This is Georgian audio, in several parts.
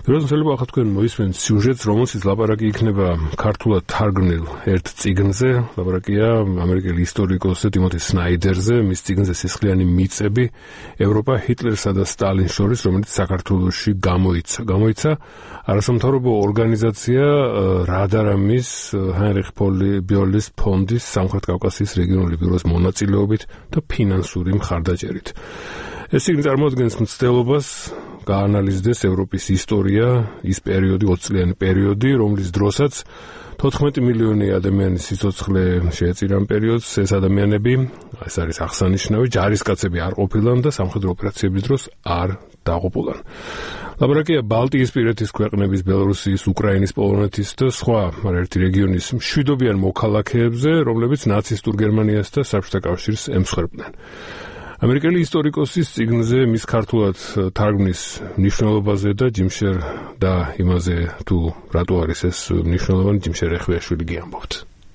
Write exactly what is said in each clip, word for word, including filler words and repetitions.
პირველად შეიძლება ახლა თქვენ მოისმენთ სიუჟეტს, რომელშიც ლაპარაკი იქნება ქართულად თარგმნილ ერთ წიგნზე, ლაპარაკია ამერიკელი ისტორიკოსზე ტიმოთი სნაიდერზე, მის წიგნზე სისხლიანი მიწები, ევროპა ჰიტლერსა და სტალინს შორის, რომელიც საქართველოში გამოიცა. გამოიცა არასამთავრობო ორგანიზაცია რადარამის ჰაინრიხ ბიოლის ფონდის სამხრეთ კავკასიის რეგიონული ბიუროს მონაწილეობით და ფინანსური მხარდაჭერით. ეს წიგნი წარმოადგენს მცდელობას გაანალიზდეს ევროპის ისტორია, ის პერიოდი, ოცწლიანი პერიოდი, რომლის დროსაც თოთხმეტი მილიონი ადამიანის სიცოცხლე შეეწირა ამ პერიოდს. ეს ადამიანები, ეს არის აღსანიშნავი, ჯარისკაცები არ ყოფილან და სამხედრო ოპერაციების დროს არ დაღუპულან. ლაპარაკია ბალტიისპირეთის ქვეყნების, ბელორუსიის, უკრაინის, პოლონეთის და სხვა ერთი რეგიონის მშვიდობიან მოქალაქეებზე, რომლებიც ნაცისტურ გერმანიას და საბჭოთა კავშირს ემსხვერპლნენ. ამერიკელი ისტორიკოსის წიგნზე მის ქართულად თარგმნის მნიშვნელობაზე და ჯიმშერ და იმაზე თუ რატო არის ეს მნიშვნელოვანი, ჯიმშერ ეხვიაშვილი გიამბობთ.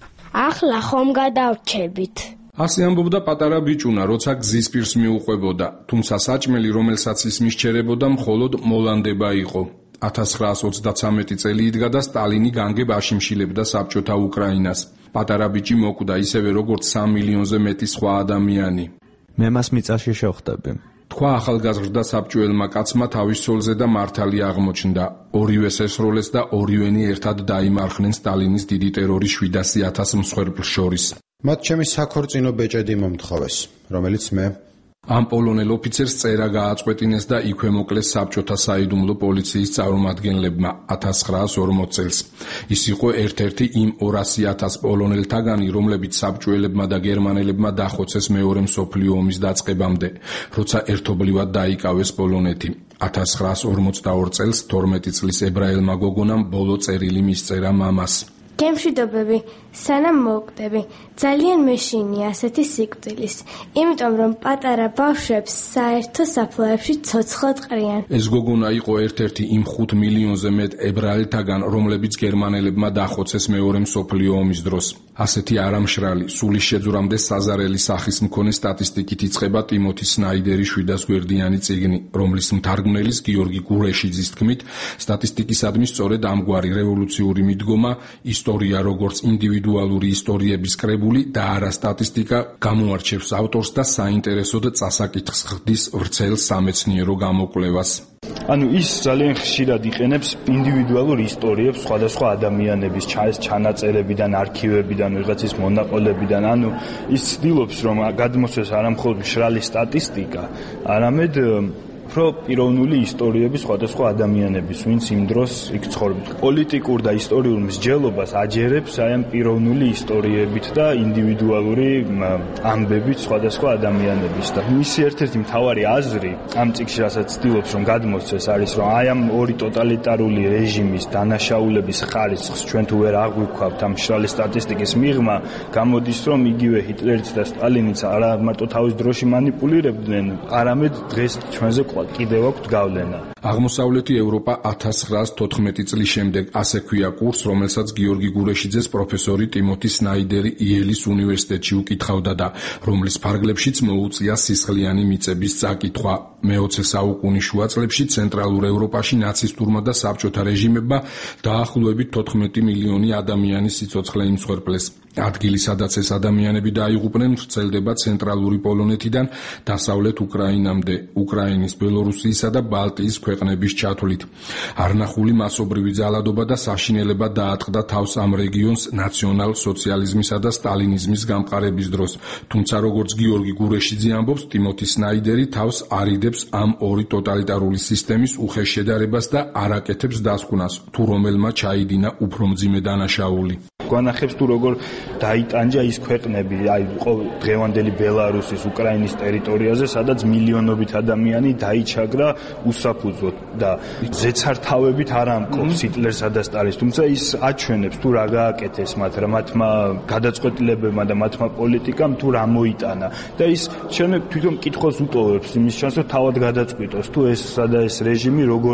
ახლა ხომ გადავრჩებით. ასე ამბობდა პატარა ბიჭუნა, როცა გზის პირს მიუყვებოდა, თუმცა საჭმელი, რომელსაც ის მისჩერებოდა, მხოლოდ მოლანდება იყო. ათას ცხრაას ოცდათვრამეტი წელი იდგა და სტალინი განგებ აშიმშილებდა საბჭოთა უკრაინას. პატარა ბიჭი მოკვდა ისევე როგორც სამ მილიონზე მეტი სხვა ადამიანი. მე მას მიწაში შევხვდები. თქვა ახალგაზრდა საბჭოელმა კაცმა თავის ცოლზე და მართალი აღმოჩნდა. ორივეს ესროლეს და ორივენი ერთად დაიმარხნენ სტალინის დიდი ტერორის შვიდასი ათას მსხვერპლს შორის. მათ ჩემი საქორწინო ბეჭედი მომთხოვეს, რომელიც მე ამ პოლონელ ოფიცერს წერა გააწყვეტინეს და იქვე მოკლეს საბჭოთა საიდუმლო პოლიციის წარმომადგენლებმა ათას ცხრაას ორმოც წელს. ის იყო ერთ-ერთი იმ ორასი ათას პოლონელთაგანი, რომლებიც საბჭოელებმა და გერმანელებმა დახოცეს მეორე მსოფლიო ომის დაწყებამდე, როცა ერთობლივად დაიკავეს პოლონეთი. ათას ცხრაას ორმოცდაორ წელს თორმეტი წლის ებრაელმა გოგონამ ბოლო წერილი მისწერა მამას. გემშვიდობები, სანამ მოვკვდები, ძალიან მეშინია ასეთი სიკვდილის, იმიტომ რომ პატარა ბავშვებს საერთო საფლავებში ცოცხლად ყრიან. ეს გოგონა იყო ერთ-ერთი იმ ხუთ მილიონზე მეტ ებრაელთაგან, რომლებიც გერმანელებმა დახოცეს მეორე მსოფლიო ომის დროს. ასეთი არამშრალი, სული შეძვრამდე საზარელი სახის მქონე სტატისტიკით იწყება ტიმოთი სნაიდერის შვიდას გვერდიანი წიგნი, რომლის მთარგმნელის გიორგი გურეშიძის თქმით, სტატისტიკისადმი სწორედ ამგვარი რევოლუციური მიდგომა, ისტორია როგორც ინდივიდუალური ისტორიების კრებული და არა სტატისტიკა გამოარჩევს ავტორს და საინტერესოდ წასაკითხს ხდის ვრცელ სამეცნიერო გამოკვლევას. ანუ ის ძალიან ხშირად იყენებს ინდივიდუალურ ისტორიებს სხვადასხვა ადამიანების ჩანაწერებიდან, არქივებიდან, ვიღაცის მონაყოლებიდან. ანუ ის ცდილობს რომ გადმოსცეს არა მხოლოდ მშრალი სტატისტიკა, არამედ უფრო პიროვნული ისტორიები სხვადასხვა ადამიანების, ვინც იმ დროს იქ ცხოვრობდნენ. პოლიტიკურ და ისტორიულ მსჯელობას აჯერებს აი ამ პიროვნული ისტორიებით და ინდივიდუალური ამბებით სხვადასხვა ადამიანების. და მისი ერთ-ერთი მთავარი აზრი ამ წიგნში, რასაც ცდილობს რომ გადმოსცეს, არის რომ აი ამ ორი ტოტალიტარული რეჟიმის დანაშაულების ხარისხს ჩვენ თუ ვერ აღვიქვავთ ამ მშრალი სტატისტიკის მიღმა, გამოდის რომ იგივე ჰიტლერიც და სტალინიც არა მარტო თავის დროში მანიპულირებდნენ, არამედ დღეს ჩვენზე კიდევ აქვს გავლენა. აღმოსავლეთი ევროპა ათას ცხრაას თოთხმეტი წლის შემდეგ ასე ქვია კურსს, რომელსაც გიორგი გურეშიძეს პროფესორი ტიმოთი სნაიდერი იელის უნივერსიტეტში უკითხავდა და რომლის ფარგლებშიც მოუწია სისხლიანი მიწების წაკითხვა. მეოცე საუკუნის შუა წლებში ცენტრალურ ევროპაში ნაცისტურმა და საბჭოთა რეჟიმებმა დაახლოებით თოთხმეტი მილიონი ადამიანის სიცოცხლე იმსხვერპლეს. ადგილი, სადაც ეს ადამიანები დაიღუპნენ, ვრცელდება ცენტრალური პოლონეთიდან დასავლეთ უკრაინამდე, უკრაინის, ბელორუსიისა და ბალტიის ქვეყნების ჩათვლით. არნახული მასობრივი ძალადობა და საშინელება დაატყდა თავს ამ რეგიონს ნაციონალ-სოციალიზმისა და სტალინიზმის გამყარების დროს. თუმცა, როგორც გიორგი გურეშიძე ამბობს, ტიმოთი სნაიდერი თავს არიდებს ამ ორი ტოტალიტარული სისტემის უხეშ შედარებას და არ აკეთებს დასკვნას, თუ რომელმა ჩაიდინა უფრო მძიმე დანაშაული. გვანახებს თუ როგორ დაიტანჯა ის ქვეყნები, აი დღევანდელი ბელარუსის, უკრაინის ტერიტორიაზე, სადაც მილიონობით ადამიანი დაიჩაგრა უსაფუძოდ და ზეცართავებით არ ამკობს ჰიტლერსა და სტალინს, თუმცა ის აჩვენებს თუ რა გააკეთეს მათ, რა მათმა გადაწყვეტილებებმა და მათმა პოლიტიკამ თუ რა მოიტანა და ის ჩვენ თვითონ კითხოს უტოვებს იმის ჩანს, რომ თავად გადაწყვიტოს თუ ეს სადა ეს რეჟიმი როგორი იყო.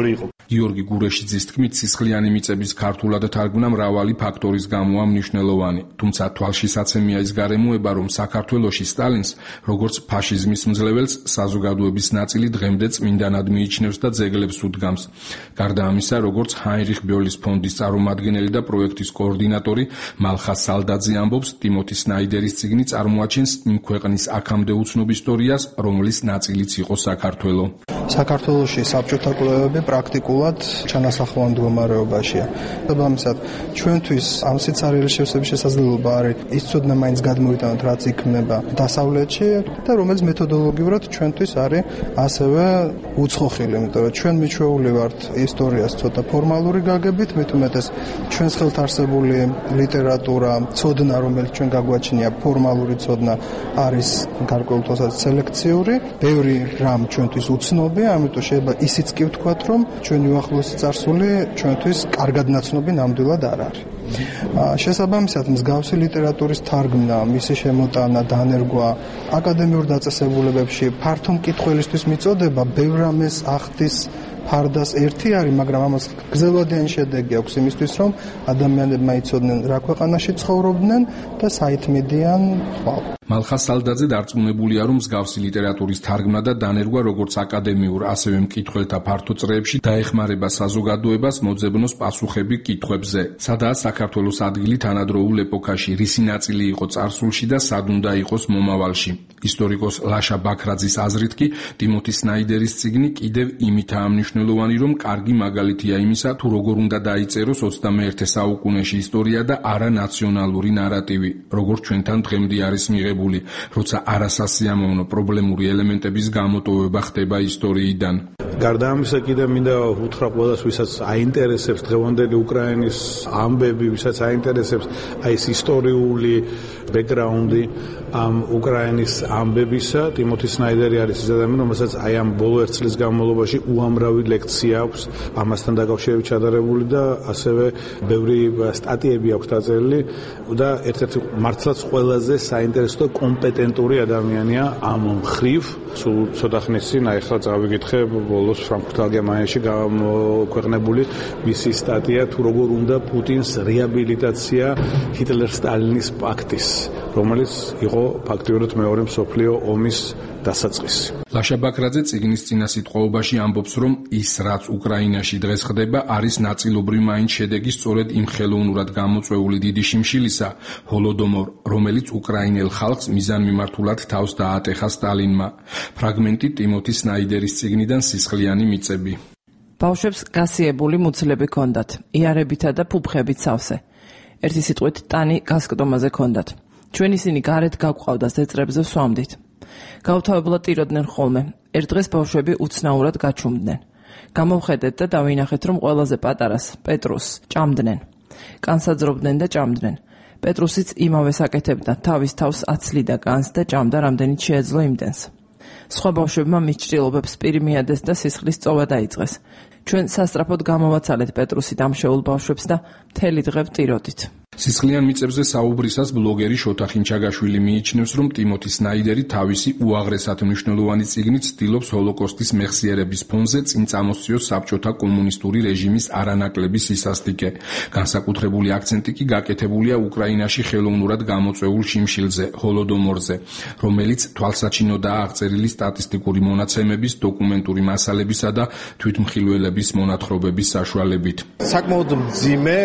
გიორგი გურეშიძის თქმით, სისხლიანი მიწების ქართულად თარგმნა მრავალი ფაქტორის გამოა მნიშვნელოვანი. თუმცა თვალშისაცემია ის გარემოება, რომ საქართველოში სტალინს, როგორც ფაშიზმის მძლეველს, საზოგადოების ნაწილი დღემდე წმინდანად მიიჩნევს და ძეგლებს უდგამს. გარდა ამისა, როგორც ჰაინრიხ ბიოლის ფონდის წარმომადგენელი და პროექტის კოორდინატორი მალხა სალდაძე ამბობს, ტიმოთი სნაიდერის წიგნი წარმოაჩენს იმ ქვეყნის აქამდე უცნობ ისტორიას, რომლის ნაწილიც იყო საქართველო. საქართველოში საბჭოთა კვლევები პრაქტიკულად ჩანასახოვან მდგომარეობაშია. ამისად, ჩვენთვის ამ სიცარიელის შევსების შესაძლებლობა არის ის ცოდნა მაინც გადმოვიტანოთ, რაც იქმნება დასავლეთში და რომელიც მეთოდოლოგიურად ჩვენთვის არის ასევე უცხოხილი, იმიტომ რომ ჩვენ მიჩვეული ვართ ისტორიას ცოტა ფორმალური გაგებით, მით უმეტეს ჩვენს ხელთ არსებული ლიტერატურა, ცოდნა, რომელიც ჩვენ გაგვაჩნია, ფორმალური ცოდნა არის გარკვეულ თვალსაზრისით სელექციური, ბევრი რამ ჩვენთვის უცნობია, ამიტომ შეიძლება ისიც კი ვთქვათ, რომ ჩვენი უახლოესი წარსული ჩვენთვის კარგად ნაცნობი ნამდვილად არ არის. შესაბამისად, მსგავსი ლიტერატურის თარგმნა, მისი შემოტანა, დანერგვა აკადემიურ დაწესებულებებში ფართო მკითხველისთვის მიწოდება ბევრ რამეს ახდის ფარდას ერთი არის, მაგრამ ამას გრძელვადიანი შედეგი აქვს იმისთვის, რომ ადამიანებმა იცოდნენ რა ქვეყანაში ცხოვრობდნენ და საითმედიან ხვალ. მალხა სალდაძე დარწმუნებულია, რომ მსგავსი ლიტერატურის თარგმნა და დანერგვა როგორც აკადემიურ, ასევე მკითხველთა ფართო წრეებში დაეხმარება საზოგადოებას მოძებნოს პასუხები კითხვებზე. სადაა საქართველოს ადგილი თანადროულ ეპოქაში, რისი ნაწილი იყო წარსულში და სად უნდა იყოს მომავალში. ისტორიკოს ლაშა ბაქრაძის აზრით კი, ტიმოთი სნაიდერის წიგნი კიდევ იმითაა მნიშვნელოვანი, რომ კარგი მაგალითია იმისა, თუ როგორ უნდა დაიწეროს ოცდამეერთე საუკუნეში ისტორია და არა ნაციონალური ნარატივი, როგორც ჩვენთან დღემდე არის მიღებული, როცა არასასიამოვნო პრობლემური ელემენტების გამოტოვება ხდება ისტორიიდან. გარდა ამისა, კიდევ მინდა უთხრა ყველას, ვისაც აინტერესებს დღევანდელი უკრაინის ამბები, ვისაც აინტერესებს აი ეს ისტორიული ბექგრაუნდი ამ უკრაინის ამბებისა, ტიმოთი სნაიდერი არის ის ადამიანი, რომელსაც აი ამ ბოლო ერთ წლის განმავლობაში უამრავი ლექცია აქვს ამასთან დაკავშირებით ჩადარებული და ასევე ბევრი სტატიები აქვს დაწერილი და ერთ-ერთი მართლაც ყველაზე საინტერესო და კომპეტენტური ადამიანია ამ მხრივ. სულ ცოტა ხნის წინ ახლა წავიკითხე ბოლოს ფრანკფურტ ალგემაინში გამოქვეყნებული მისი სტატია, თუ როგორ უნდა პუტინს რეაბილიტაცია ჰიტლერ-სტალინის პაქტის, რომელიც იყო ფაქტიურად მეორე მსოფლიო ომის დასაწყისი. ლაშა ბაქრაძე წიგნის წინასიტყვაობაში ამბობს, რომ ის, რაც უკრაინაში დღეს ხდება, არის ნაწილობრივ მაინც შედეგი სწორედ იმ ხელოვნურად გამოწვეული დიდი შიმშილისა, ჰოლოდომორ, რომელიც უკრაინელ ხალხს მიზანმიმართულად თავს დაატეხა სტალინმა. ფრაგმენტი ტიმოთი სნაიდერის წიგნიდან სისხლიანი მიწები. ბავშვებს გასიებული მუცლები ჰქონდათ, იარებითა და ფუფხებით სავსე. ერთი სიტყვით ტანი გასკდომაზე ჰქონდათ. ჩვენ ისინი გარეთ გავყავდა ზეწრებზე ვსვამდით. გაუთავებლად ტიროდნენ ხოლმე. ერთ დღეს ბავშვები უცნაურად გაჩუმდნენ. გამოვხედეთ და დავინახეთ, რომ ყველაზე პატარას, პეტრუსს, ჭამდნენ. კანსაძრობდნენ და ჭამდნენ. პეტრუსიც იმავეს აკეთებდა, თავის თავს აცლიდა კანს და ჭამდა რამდენიც შეეძლო იმდენს. სხვა ბავშვებმა მის ჭრილობებს პირი მიადეს და სისხლის წოვა დაიწყეს. ჩვენ სასწრაფოდ გამოვაცალეთ პეტრუსით ამშეულ ბავშვებს და მთელი დღე ვტიროდით. სისხლიან მიწებზე საუბრისას ბლოგერი შოთა ხინჩაგაშვილი მიიჩნევს, რომ ტიმოთი სნაიდერი თავისი უაღრესად მნიშვნელოვანი წიგნით ცდილობს ჰოლოკოსტის მეხსიერების ფონზე წინ წამოსწიოს საბჭოთა კომუნისტური რეჟიმის არანაკლები სისასტიკე. განსაკუთრებული აქცენტი კი გაკეთებულია უკრაინაში ხელოვნურად გამოწვეულ შიმშილზე, ჰოლოდომორზე, რომელიც თვალსაჩინოდაა აღწერილი სტატისტიკური მონაცემების, დოკუმენტური მასალებისა და თვითმხილველების მონათხრობების საშუალებით. საკმაოდ მძიმე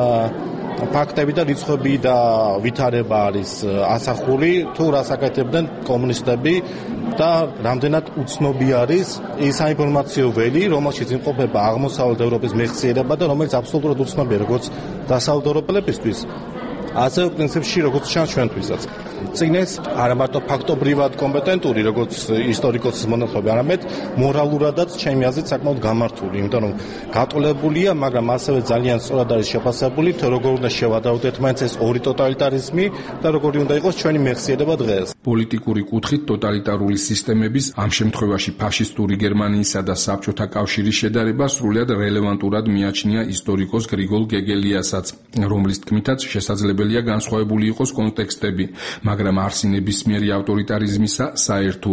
ფაქტები და რიცხვები და ვითარება არის ასახული, თუ რას აკეთებდნენ კომუნისტები და რამდენად უცნობი არის ის საინფორმაციო ველი, რომელშიც იმყოფება აღმოსავლეთ ევროპის მეხსიერება და რომელიც აბსოლუტურად უცნობია როგორც დასავლეთ ევროპელებისთვის, ასევე პრინციპში როგორც ჩანს ჩვენთვისაც. წიგნს არა მარტო ფაქტობრივად კომპეტენტური, როგორც ისტორიკოსის მონათხრობი, არამედ მორალურადაც ჩემი აზრით საკმაოდ გამართული, იმიტომ რომ გატოლებულია, მაგრამ ასევე ძალიან სწორად არის შეფასებული, თუ როგორ უნდა შევადაოთ მაინც ეს ორი ტოტალიტარიზმი და როგორი უნდა იყოს ჩვენი მეხსიერება დღეს. პოლიტიკური კუთხით ტოტალიტარული სისტემების, ამ შემთხვევაში ფაშისტური გერმანიისა და საბჭოთა კავშირის შედარება სრულად რელევანტურად მიაჩნია ისტორიკოს გრიგოლ გეგელიასაც, რომლის თქმითაც შესაძლებელია განსხვავებული იყოს კონტექსტები, მაგრამ არსი ნებისმიერი ავტორიტარიზმისა საერთოა.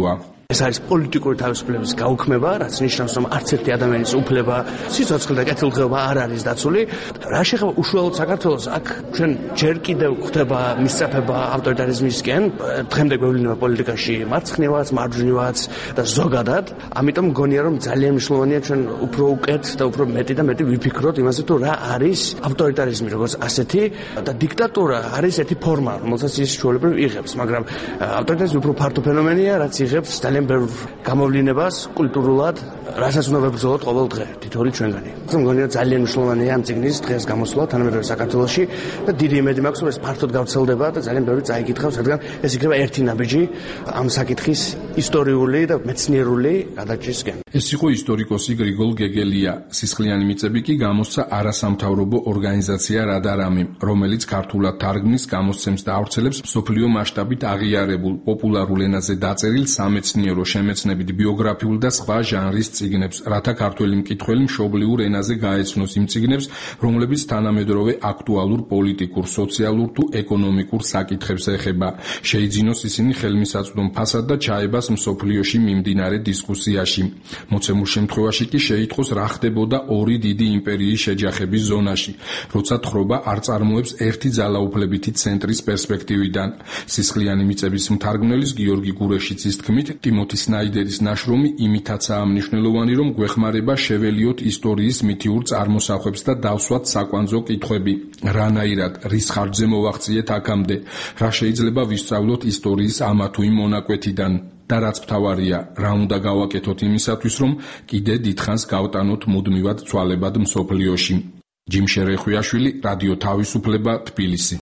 ეს არის პოლიტიკური თავისუფლების გაუქმება, რაც ნიშნავს, რომ არც ერთი ადამიანის უფლება, სიცოცხლე და კეთილდღეობა არ არის დაცული. რა შეეხება უშუალოდ საქართველოს, აქ ჩვენ ჯერ კიდევ გვხვდება მისწრაფება ავტორიტარიზმისკენ, დღემდე გვევლინება პოლიტიკაში მარცხნივაც, მარჯვნივაც და ზოგადად. ამიტომ მგონია, რომ ძალიან მნიშვნელოვანია ჩვენ უფრო უკეთ და უფრო მეტი და მეტი ვიფიქროთ იმაზე, თუ რა არის ავტორიტარიზმი როგორც ასეთი და დიქტატურა არის ერთი ფორმა, რომელსაც ის ჩვეულებრივ იღებს, მაგრამ ავტორიტარიზმი უფრო ფართო ფენომენია, რაც იღებს ძალიან ბევრ გამოვლენებას კულტურულად, რასაც უნდა ვებრძოლოთ ყოველ დღე, თითოეული ჩვენგანი. მგონია ძალიან მნიშვნელოვანია ამ წიგნის დღეს გამოსვლა თანამედროვე საქართველოში და დიდი იმედი მაქვს, რომ ეს ფართოდ გავრცელდება და ძალიან ბევრი წაიკითხავს, რადგან ეს იქნება ერთი ნაბიჯი ამ საკითხის ისტორიული და მეცნიერული გადაჭრისკენ. ეს იყო ისტორიკოსი გრიგოლ გეგელია. სისხლიანი მიწები კი გამოსცა არასამთავრობო ორგანიზაცია რადარამი, რომელიც ქართულად თარგმნის, გამოსცემს და ავრცელებს მსოფლიო მასშტაბით აღიარებულ პოპულარულ ენაზე დაწერილ სამეცნიერო, შემეცნებით, ბიოგრაფიულ და სხვა ჟანრის წიგნებს, რათა ქართველი მკითხველი მშობლიურ ენაზე გაეცნოს იმ წიგნებს, რომლებიც თანამედროვე აქტუალურ პოლიტიკურ, სოციალურ თუ ეკონომიკურ საკითხებს ეხება. შეიძინოს ისინი ხელმისაწვდომ ფასად და ჩაებას მსოფლიოში მიმდინარე დისკუსიაში. მოცემულ შემთხვევაში კი შეიტყოს რა ხდებოდა ორი დიდი იმპერიის შეჯახების ზონაში, როცა თხრობა არ წარმოებს ერთი ძალაუფლებითი ცენტრის პერსპექტივიდან. სისხლიანი მიწების მთარგმნელის გიორგი გურეშიძის თქმით, ტიმოთი სნაიდერის ნაშრომი იმითაცაა მნიშვნელოვანი, რომ გვეხმარება შეველიოთ ისტორიის მითიურ წარმოსახვებს და დავსვათ საკვანძო კითხვები. რანაირად, რის ხარჯზე მოვაღწიეთ აქამდე, რა შეიძლება ვისწავლოთ ისტორიის ამა თუ იმ მონაკვეთიდან და რაც მთავარია, რა უნდა გავაკეთოთ იმისათვის, რომ კიდე დიდხანს გავტანოთ მუდმივად ცვალებად მსოფლიოში. ჯიმ შერეხვიაშვილი, რადიო თავისუფლება, თბილისი.